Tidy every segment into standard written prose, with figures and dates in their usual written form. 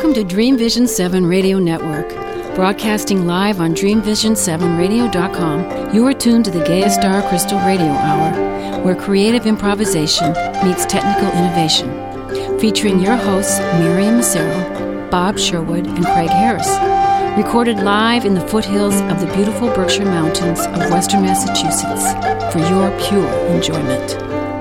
Welcome to Dream Vision 7 Radio Network. Broadcasting live on DreamVision7Radio.com, you are tuned to the Gaia Star Crystal Radio Hour, where creative improvisation meets technical innovation. Featuring your hosts, Miriam Massaro, Bob Sherwood, and Craig Harris. Recorded live in the foothills of the beautiful Berkshire Mountains of Western Massachusetts for your pure enjoyment.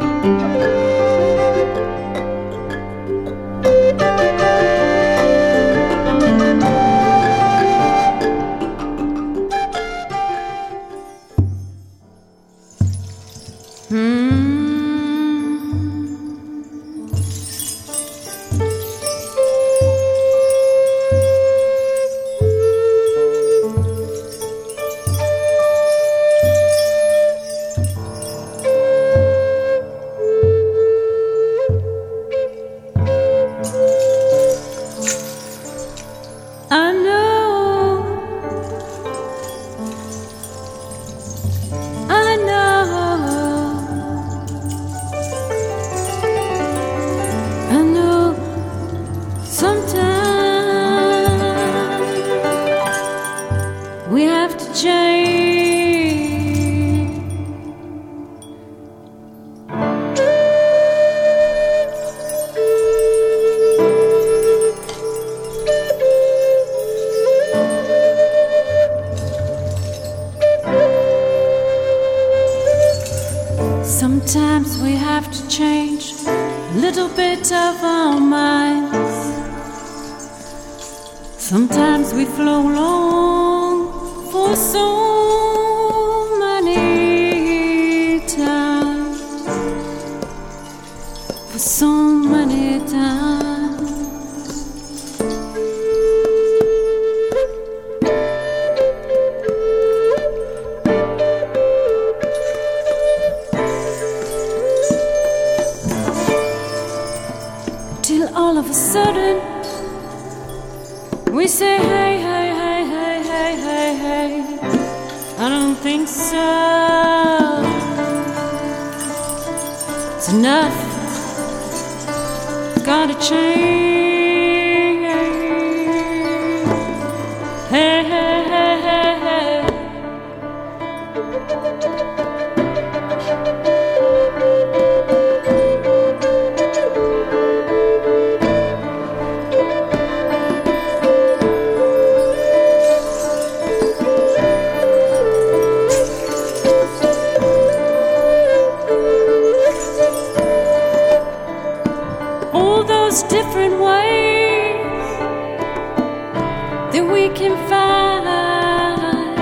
Sometimes we have to change a little bit of our minds. Sometimes we flow along for so many times, for so many times. All of a sudden, we say, hey, hey, hey, hey, hey, hey, hey. I don't think so. It's enough. Gotta change. Hey, hey, hey, hey, hey. Different ways that we can find,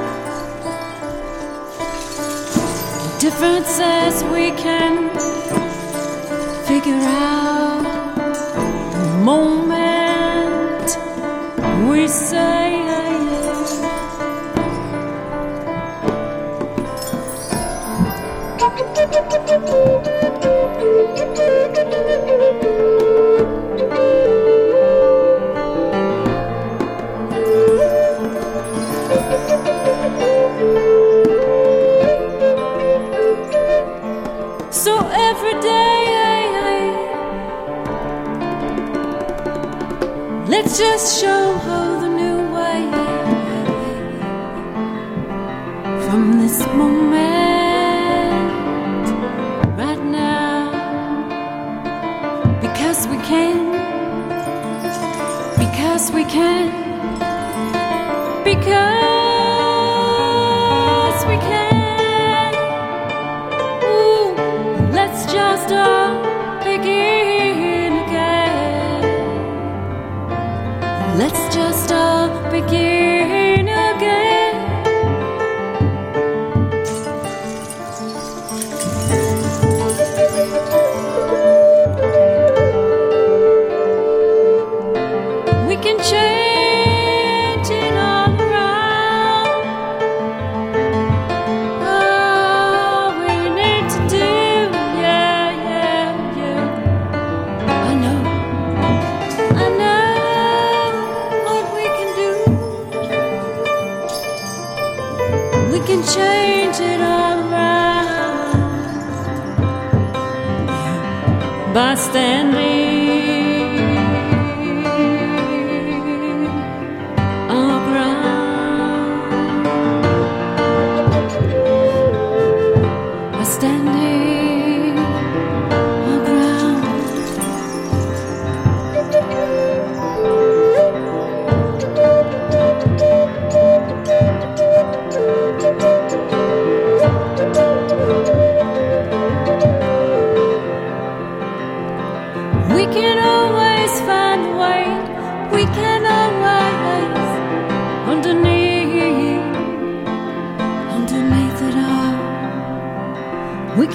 differences we can figure out. The moment we say so every day, let's just show her the new way. From this moment, right now, because we can, because we can, because we can. Let's just begin again. Let's just begin again. We can change it all around. All we need to do. Change it all around by standing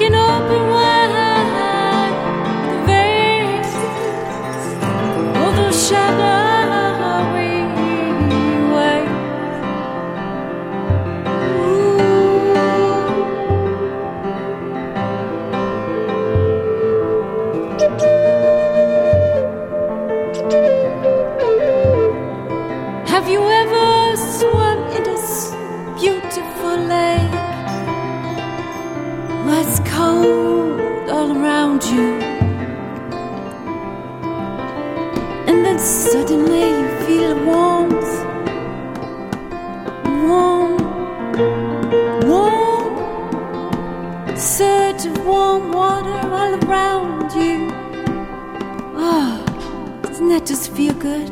can open wide the veins of the shadowy way. Have you ever swum in this beautiful lake where it's cold all around you, and then suddenly you feel warmth, warm surge of warm water all around you? Oh, doesn't that just feel good?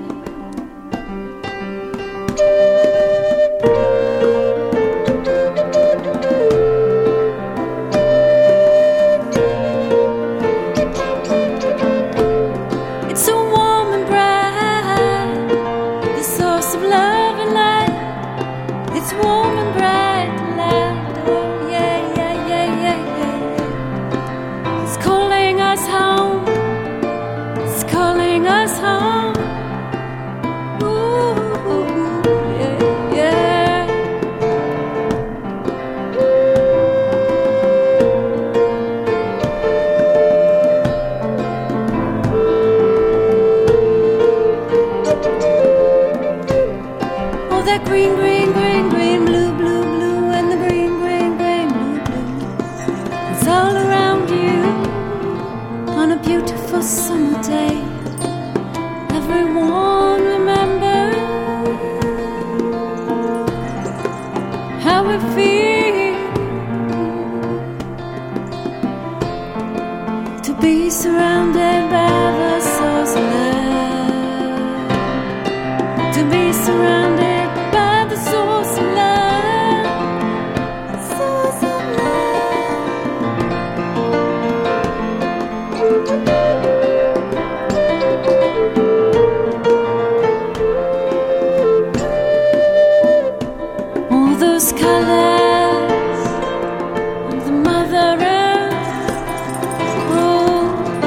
Green, green, green, green, blue, blue, blue, and the green, green, green, blue, blue. It's all around you on a beautiful summer day. Everyone remember how it feels to be surrounded by the source of love, to be surrounded source of love, source of love. All those colors of the Mother Earth, oh,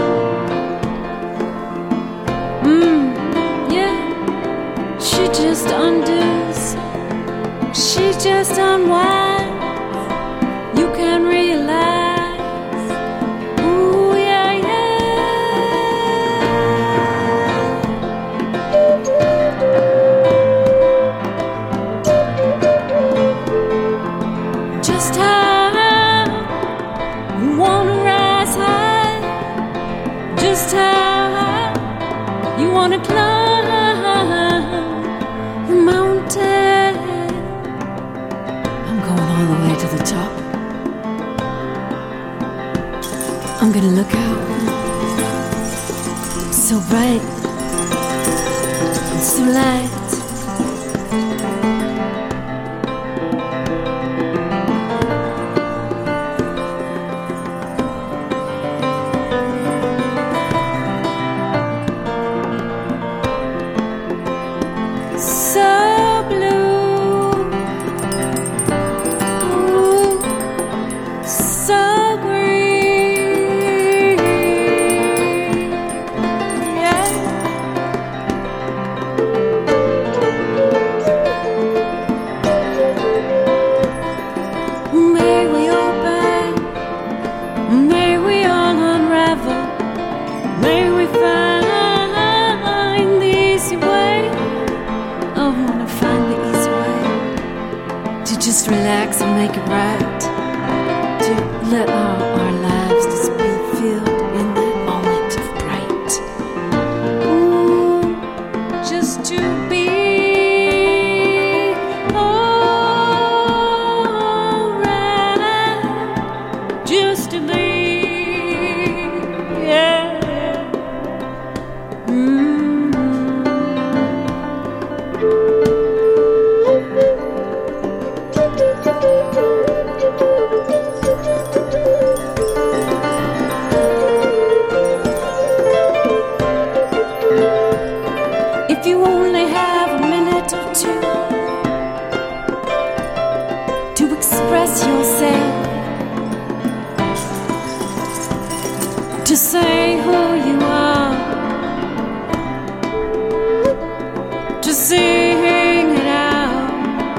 yeah, she just undoes. She just unwinds. You can realize. Ooh, yeah, just how you wanna rise high. Just how you wanna climb the mountain. All the way to the top. I'm gonna look out. So bright and so light. Just relax and make it right. To let our lives just be filled in that moment of bright. Ooh, just to be alright. Just to be, yeah. If you only have a minute or two to express yourself, say who you are, to sing it out.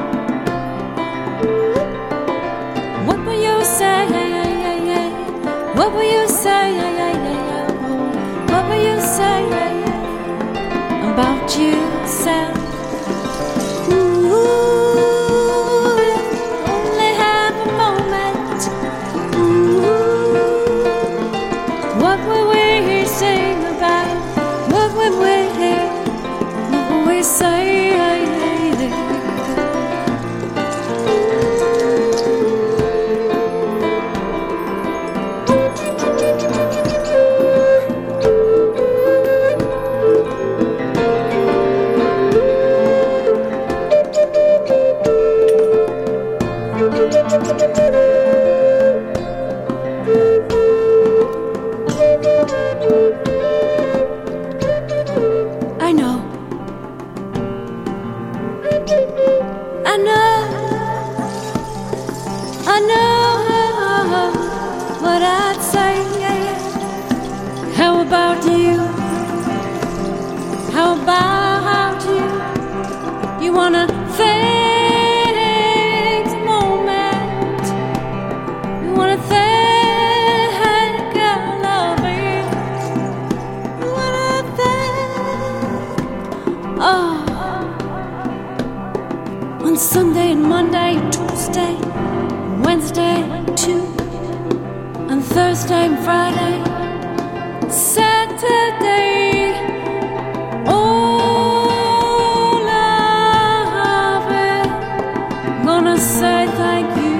What will you say? What will you say? What will you say about yourself? Sunday and Monday, Tuesday, Wednesday too, and Thursday and Friday, Saturday. All of it, gonna say thank you.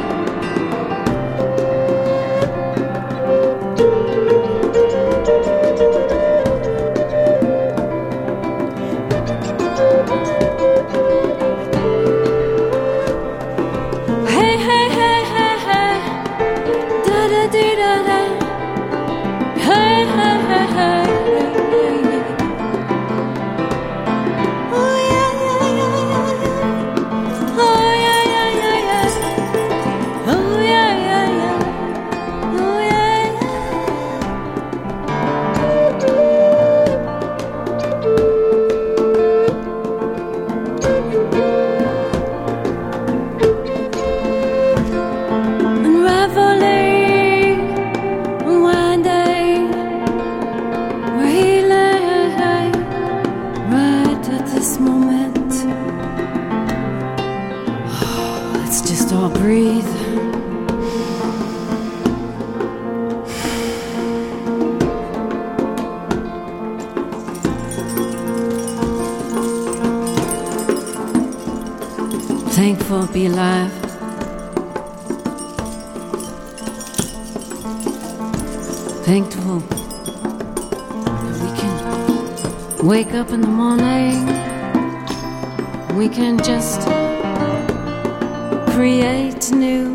Thankful to be alive. Thankful that we can wake up in the morning. We can just create new.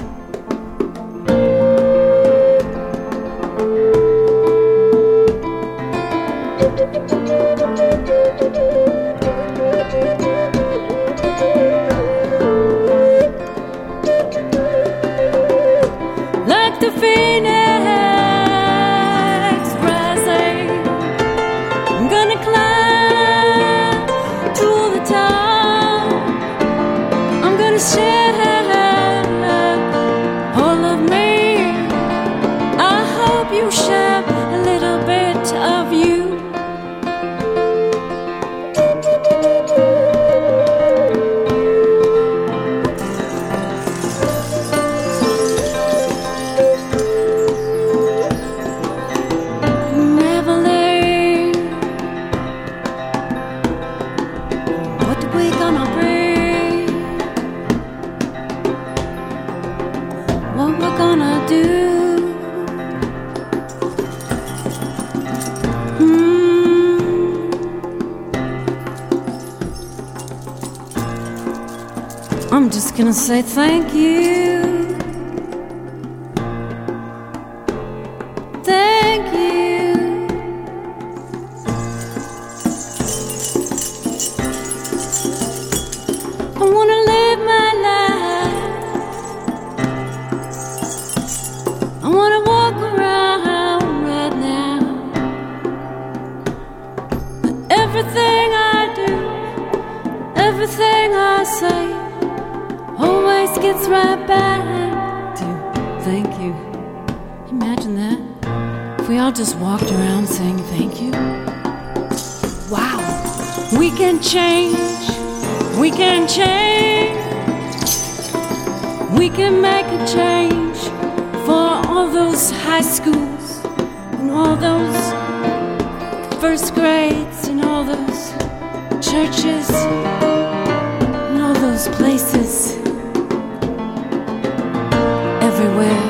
I'm just gonna say thank you. Thank you. I wanna live my life. I wanna walk around always gets right back to thank you. Imagine that. If we all just walked around saying thank you. Wow. We can change. We can change. We can make a change for all those high schools and all those first grades and all those churches and all those places everywhere.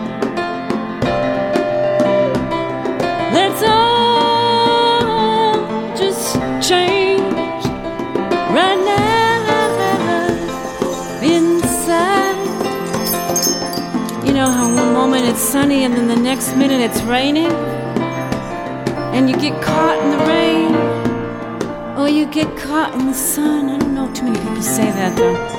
Let's all just change right now inside. You know how one moment it's sunny and then the next minute it's raining? And you get caught in the rain, or you get caught in the sun. I don't know too many people say that though.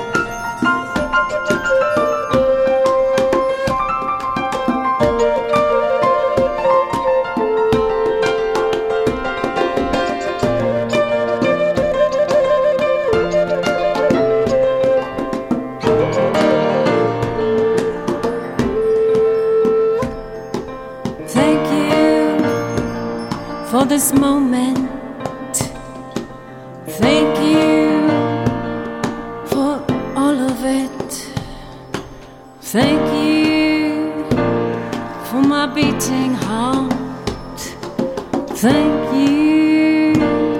For this moment, thank you for all of it. Thank you for my beating heart. Thank you.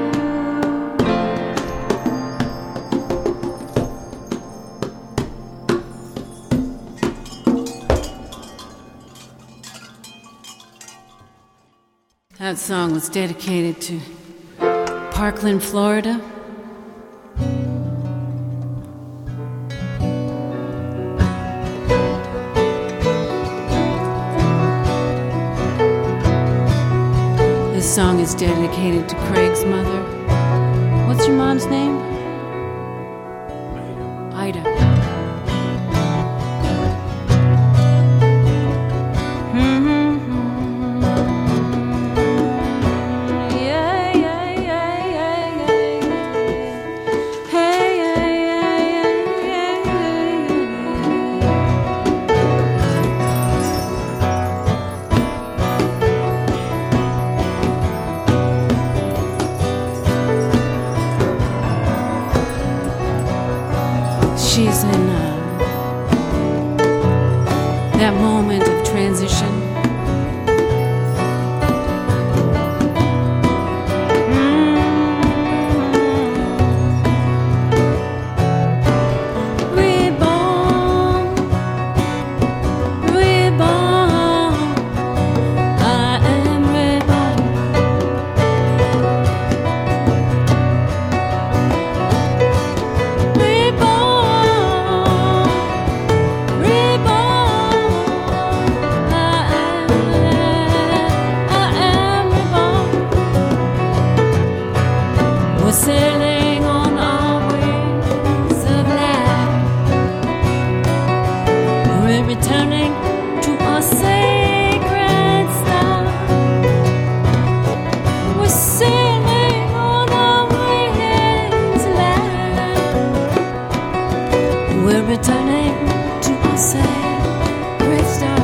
That song was dedicated to Parkland, Florida. This song is dedicated to Craig's mother. What's your mom's name? Ida. She's in that moment of transition. Reborn, reborn, I am reborn. Sailing on our wings of life, we're returning to our sacred star. We're sailing on our wings of life, we're returning to our sacred star.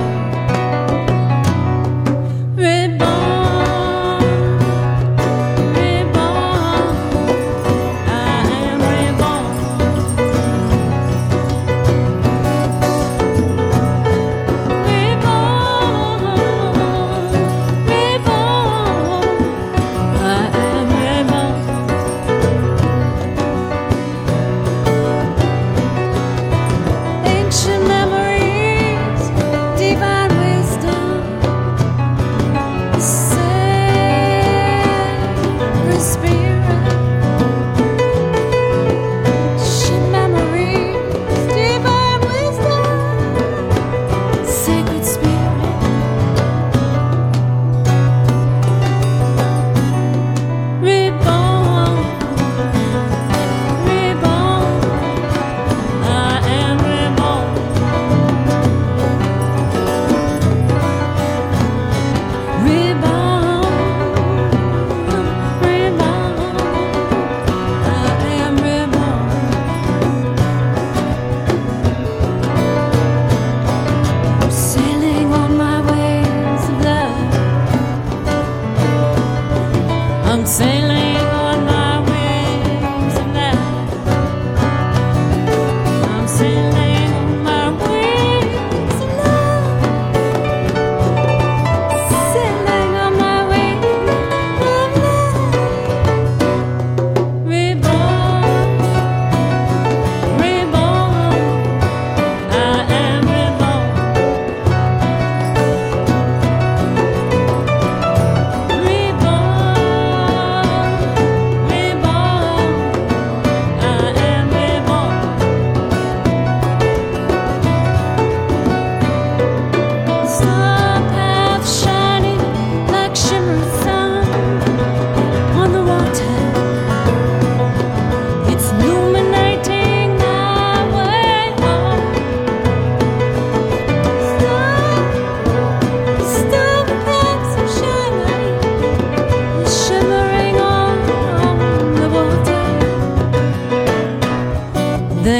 Ancient memories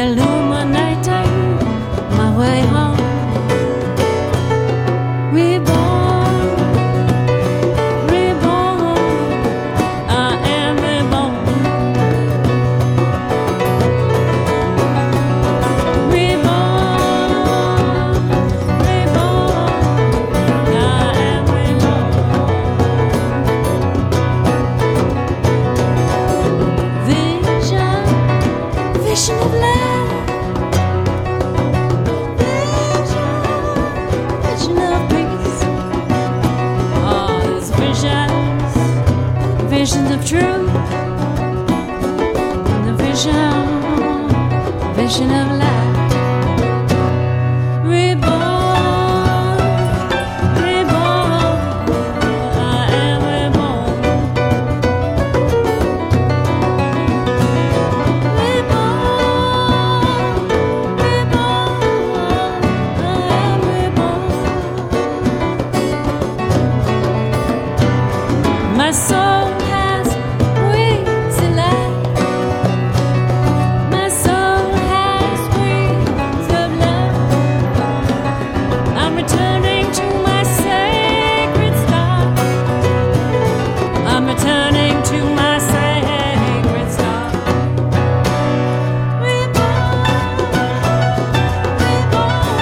illuminating my way home. Reborn, reborn, I am reborn. Reborn, reborn, I am reborn. Vision, vision of life. Vision of peace. All these visions, visions of truth. And the vision of life. Reborn, reborn, I am reborn. Reborn, reborn, I am reborn. My soul has wings of light. My soul has wings of love. I'm returning to my sacred star. I'm returning to my sacred star. Reborn, reborn,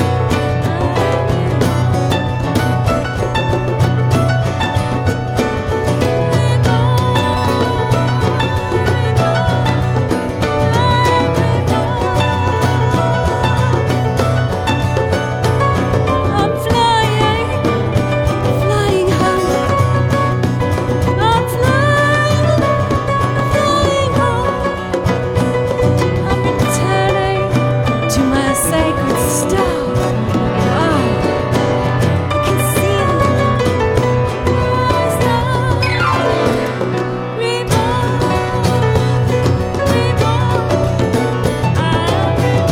I'm flying, flying home. I'm flying, flying home. I'm returning to my sacred star. Oh, I can see it. My star. Reborn, reborn, I am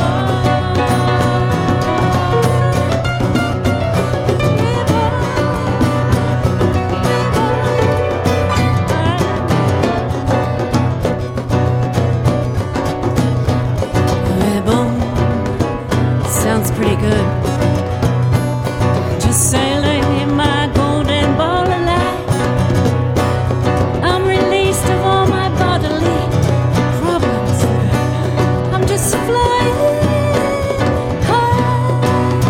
reborn. Sounds pretty good. Just sailing in my golden ball of light. I'm released of all my bodily problems. I'm just flying high.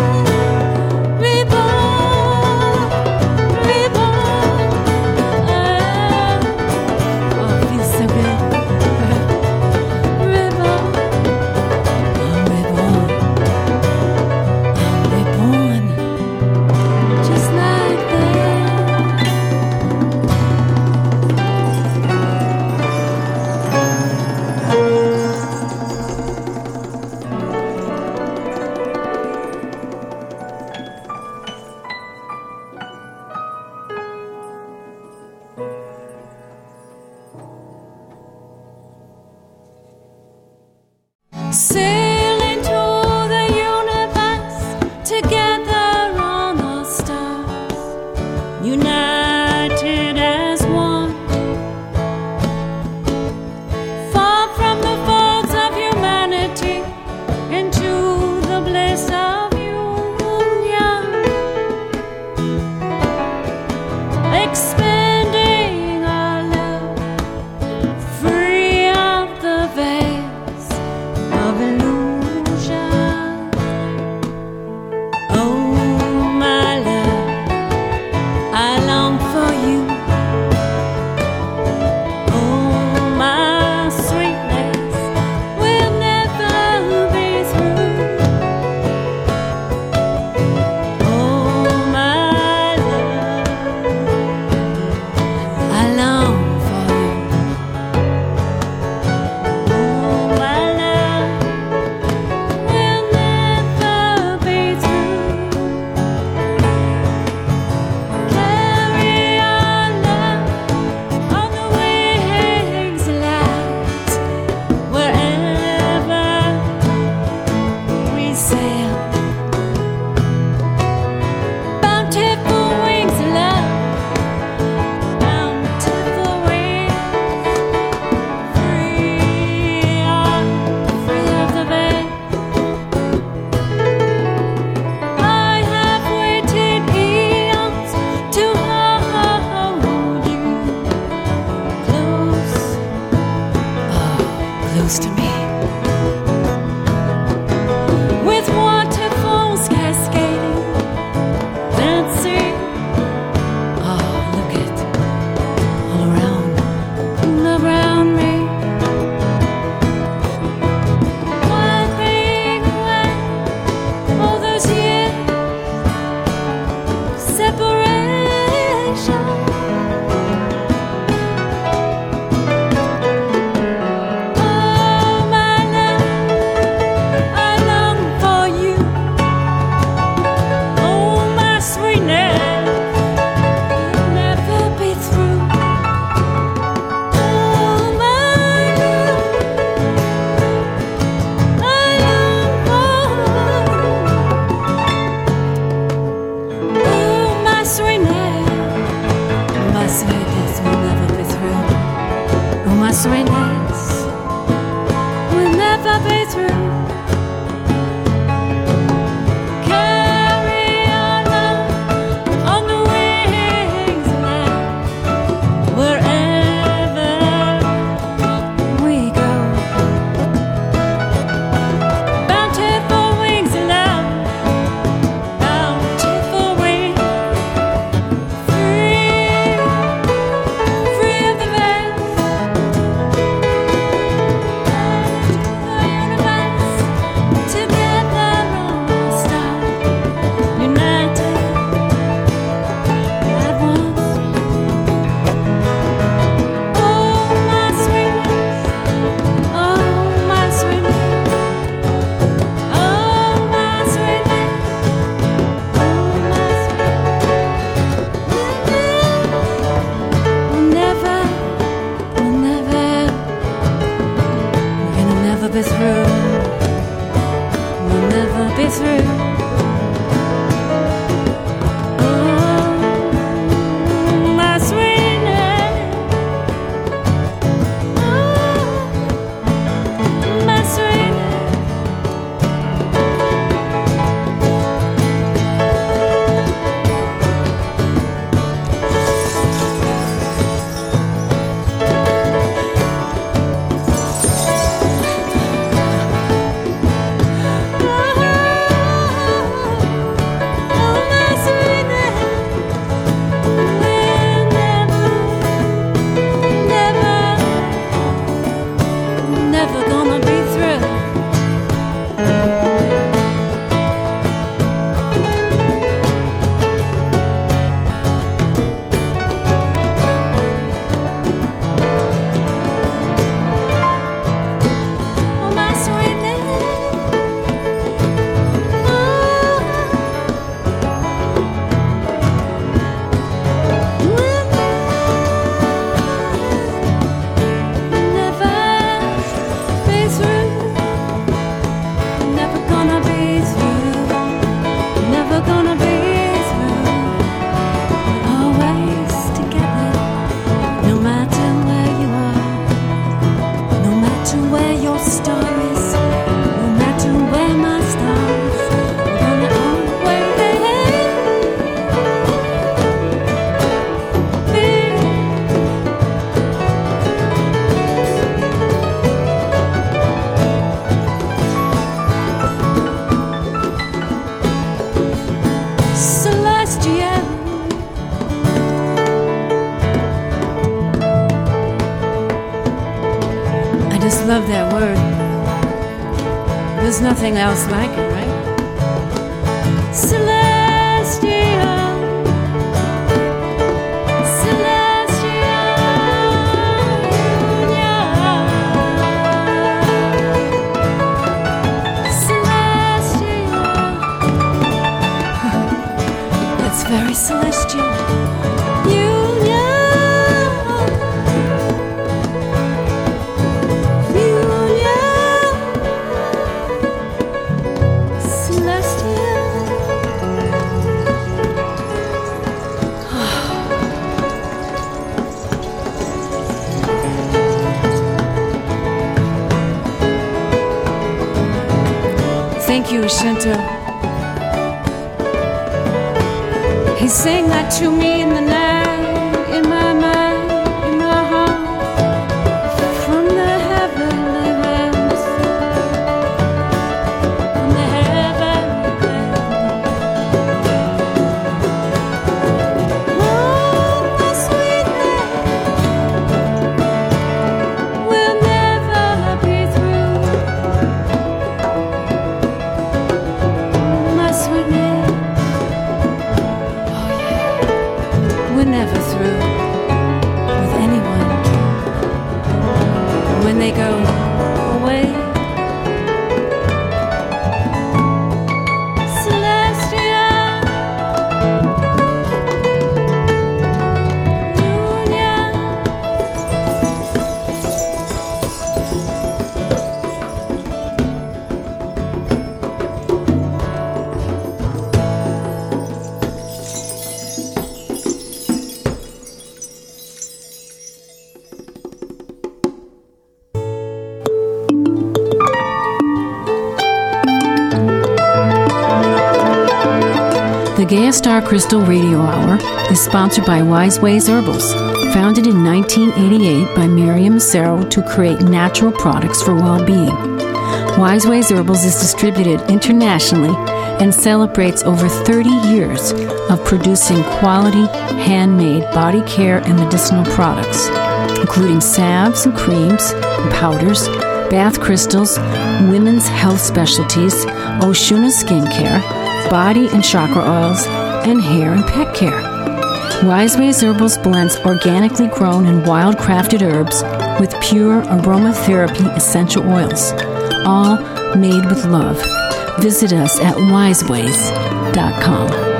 Reborn, reborn. Oh, it feels so good. Reborn, oh, reborn. Love that word. There's nothing else like it, right? Celestial, celestial, celestial. That's very celestial. Thank you, Shinto. He sang that to me in the night, in my mind, in my heart, from the heavenly realms, from the heavenly realms. Oh, my sweet love, we'll never be through. My sweet name, oh yeah, we're never through with anyone when they go away. Celestial union. The Gaia Star Crystal Radio Hour is sponsored by Wise Ways Herbals, founded in 1988 by Miriam Massaro to create natural products for well-being. Wise Ways Herbals is distributed internationally and celebrates over 30 years of producing quality, handmade body care and medicinal products, including salves and creams and powders, bath crystals, women's health specialties, Oshuna skincare, body and chakra oils, and hair and pet care. Wise Ways Herbals blends organically grown and wild-crafted herbs with pure aromatherapy essential oils, all made with love. Visit us at wiseways.com.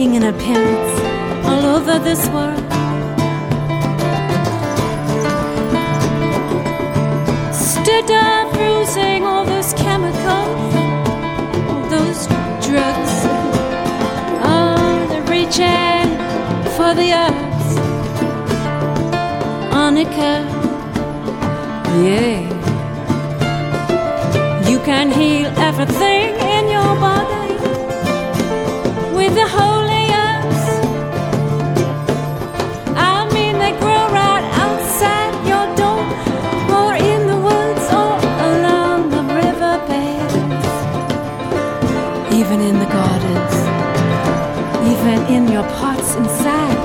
making an appearance all over this world. Instead of using all those chemicals, all those drugs, they're reaching for the earth. Annika, yeah, you can heal everything in your body with the holy herbs. I mean, they grow right outside your door, or in the woods, or along the riverbeds, even in the gardens, even in your pots inside.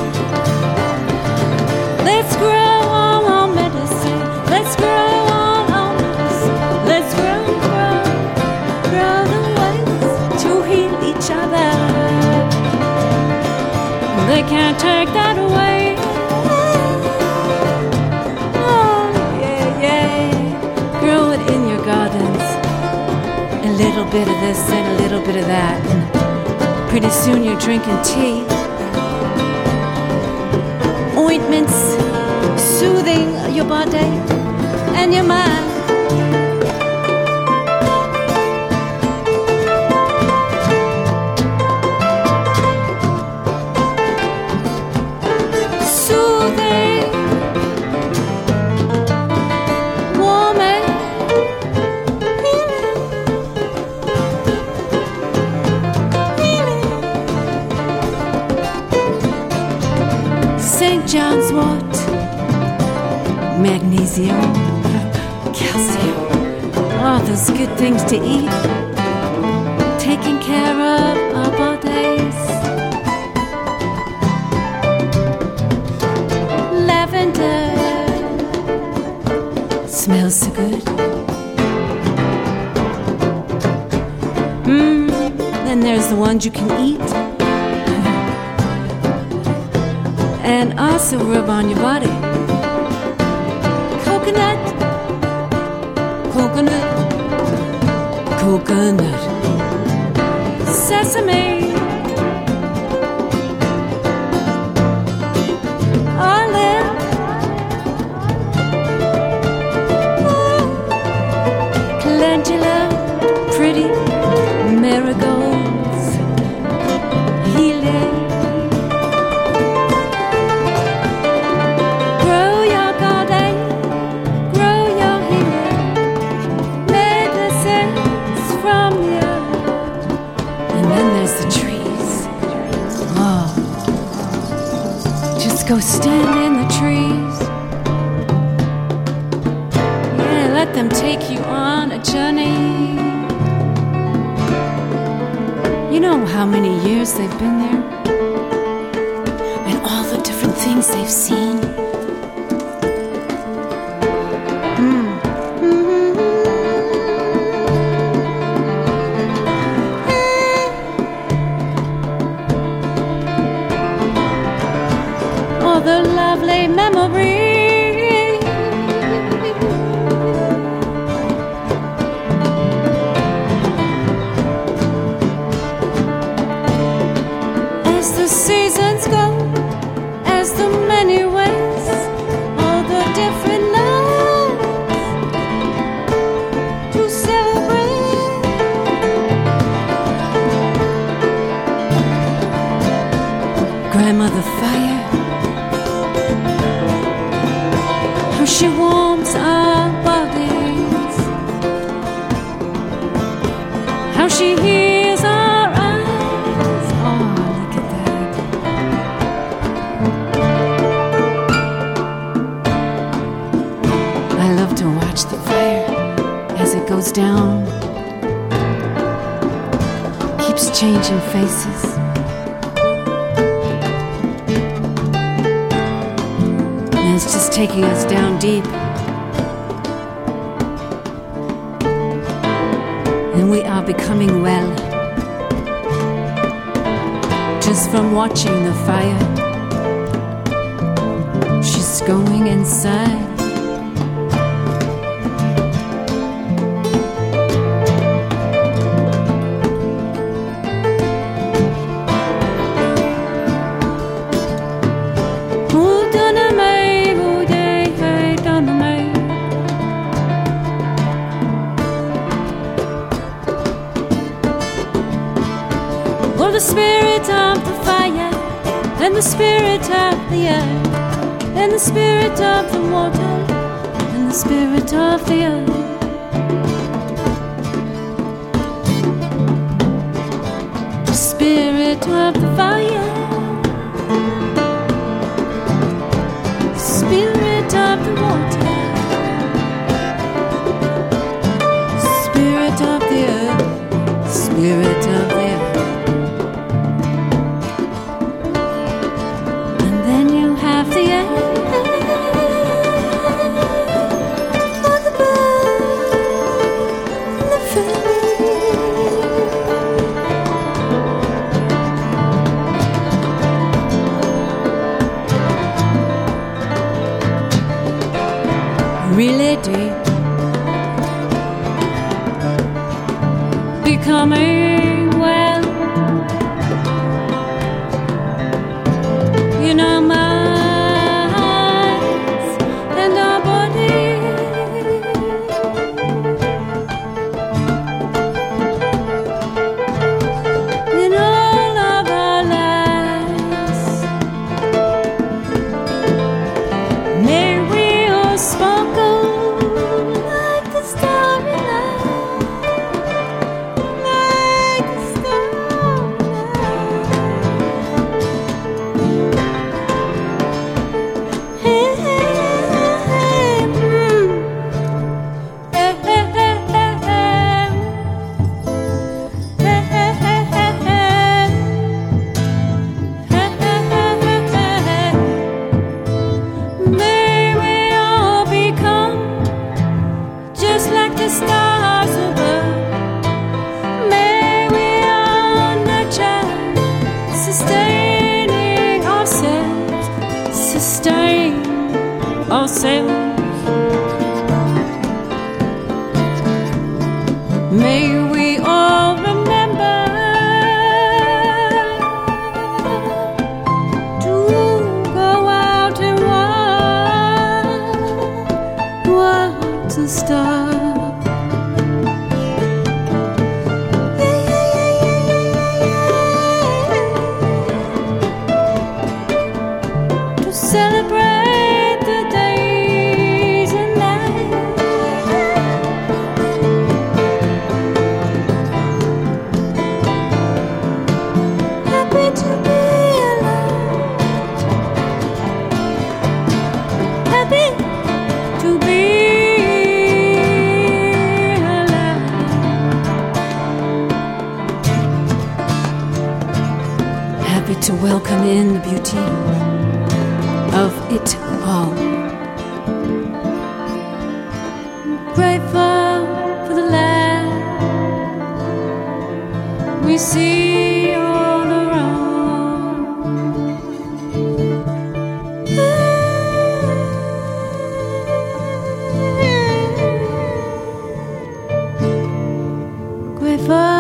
Let's grow all our medicine. Let's grow all our medicine. Let's grow the ways to heal each other. They can't take that away. Oh, yeah, yeah. Grow it in your gardens. A little bit of this and a little bit of that. And pretty soon you're drinking tea. Ointments soothing your body and your mind. Soothing, warming, healing. St. John's wort, magnesium, calcium, all those good things to eat, taking care of our bodies. Lavender smells so good. Then there's the ones you can eat and also rub on your body. Coconut, coconut, coconut, sesame, olive, calendula, pretty marigolds, healing. Grow your garden, grow your healing, medicines from the earth. And then there's the trees. Oh, just go stand in the trees. Yeah, let them take you on a journey. You know how many years they've been there? And all the different things they've seen. All the lovely memories. As the seasons go, as the many ways, all the different nights to celebrate. Grandmother Fire, how she warms our bodies, how she heals our eyes. Oh, look at that. I love to watch the fire as it goes down, keeps changing faces. And it's just taking us down deep. And we are becoming well, just from watching the fire. She's going inside. spirit of the earth, and the spirit of the water, and the spirit of the earth. The spirit of the fire, the spirit of the water, the spirit of the earth, the spirit of the earth. And then you have the air. Really deep, becoming well, in our minds and our bodies, in all of our lives. May we all sparkle like the starry night, like the starry night. Hey, hey, hey, hey, hey, hey, hey, hey. Hey, hey, hey, hey, hey. Hey, hey, hey, hey, hey. May we all become just like the stars above. May we all nurture, sustaining ourselves, sustain ourselves. May we all remember to go out and watch the stars. To celebrate the days and nights. Happy to be alive. Happy to be alive. Happy to welcome in the beauty of it all. Grateful for the land we see all around. Grateful.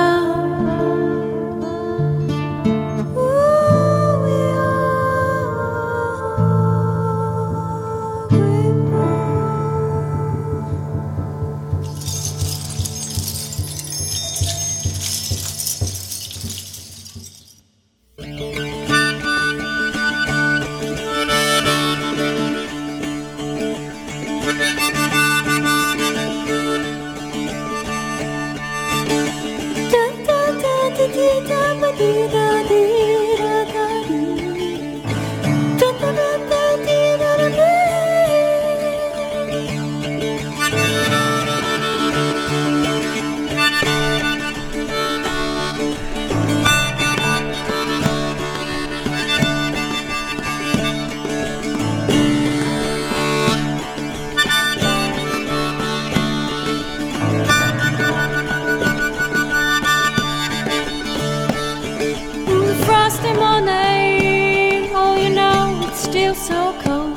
Frosty morning, oh, you know it's still so cold.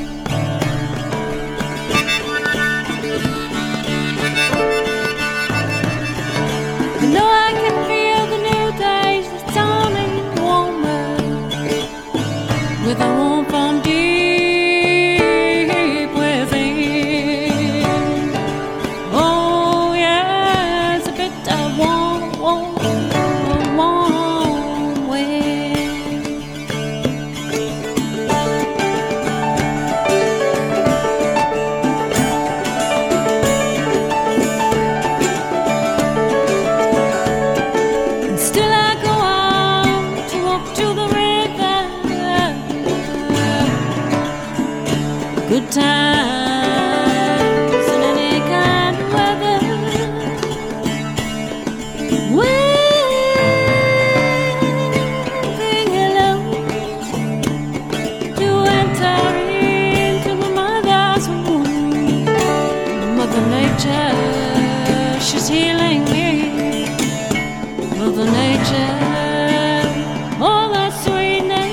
I know I can feel the new days returning warmer, with a warmth from deep within. Oh yeah, it's a bit warm, warm, warm wind. good times in any kind of weather. Waving hello to enter into my mother's womb. Mother Nature, she's healing me. Mother Nature, oh that sweetness.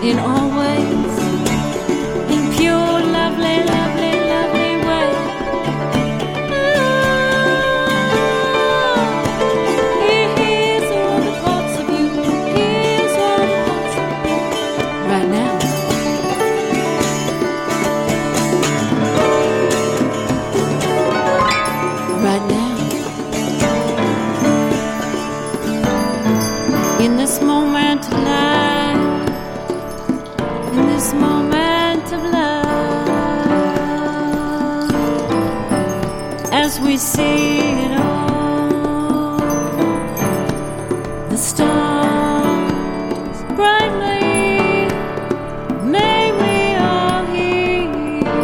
in all ways, in pure, lovely, lovely, lovely way. He hears all the parts of you, hears all the parts of you right now. Right now. In this moment of life, in this moment of love, as we see it all, the stars brightly, may we all heal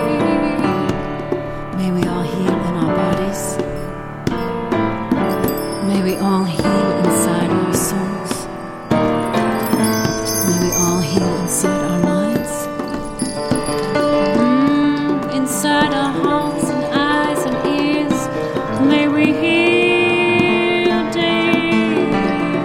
in our bodies, may we all heal inside our souls. May we all heal inside our minds, inside our hearts and eyes and ears. May we heal daily.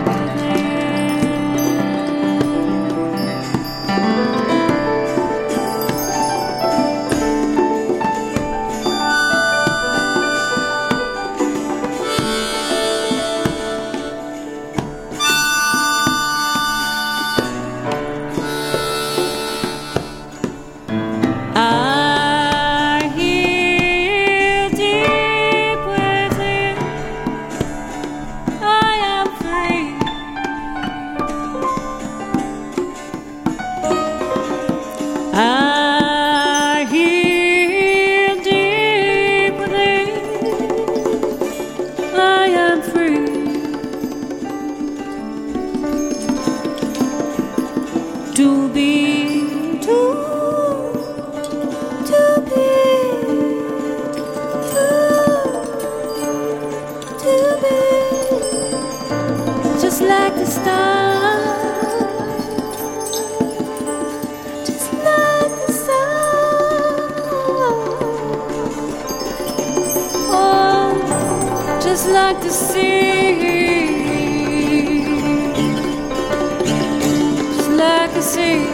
I heal deep within. I am free. I heal deep within. I am free. To be, to be, just like the stars, just like the stars, oh, just like the sea, just like the sea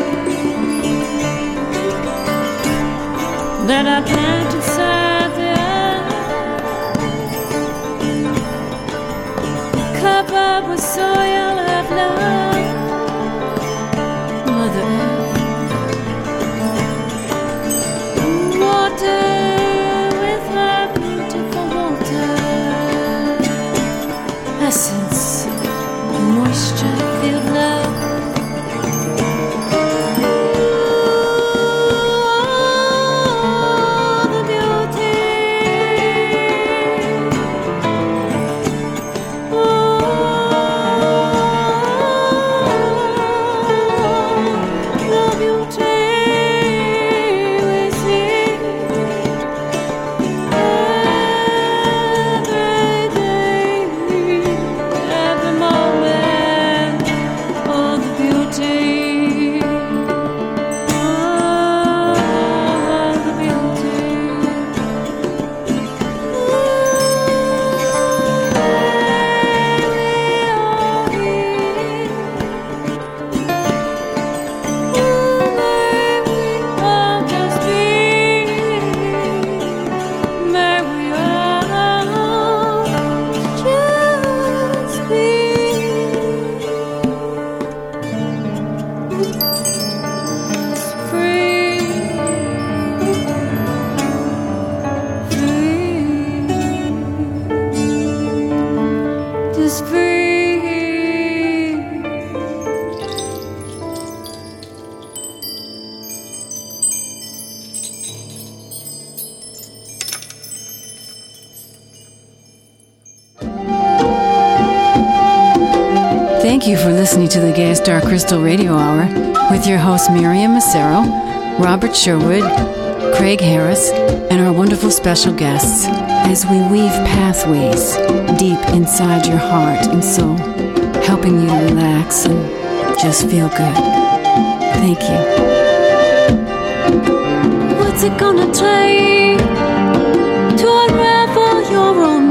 that I plant inside the earth, covered with soil of love, Mother Earth, water with her beautiful water, essence, moisture filled love. Thank you for listening to the Gay Star Crystal Radio Hour with your hosts Miriam Massaro, Robert Sherwood, Craig Harris, and our wonderful special guests as we weave pathways deep inside your heart and soul, helping you to relax and just feel good. Thank you. What's it gonna take to unravel your romance?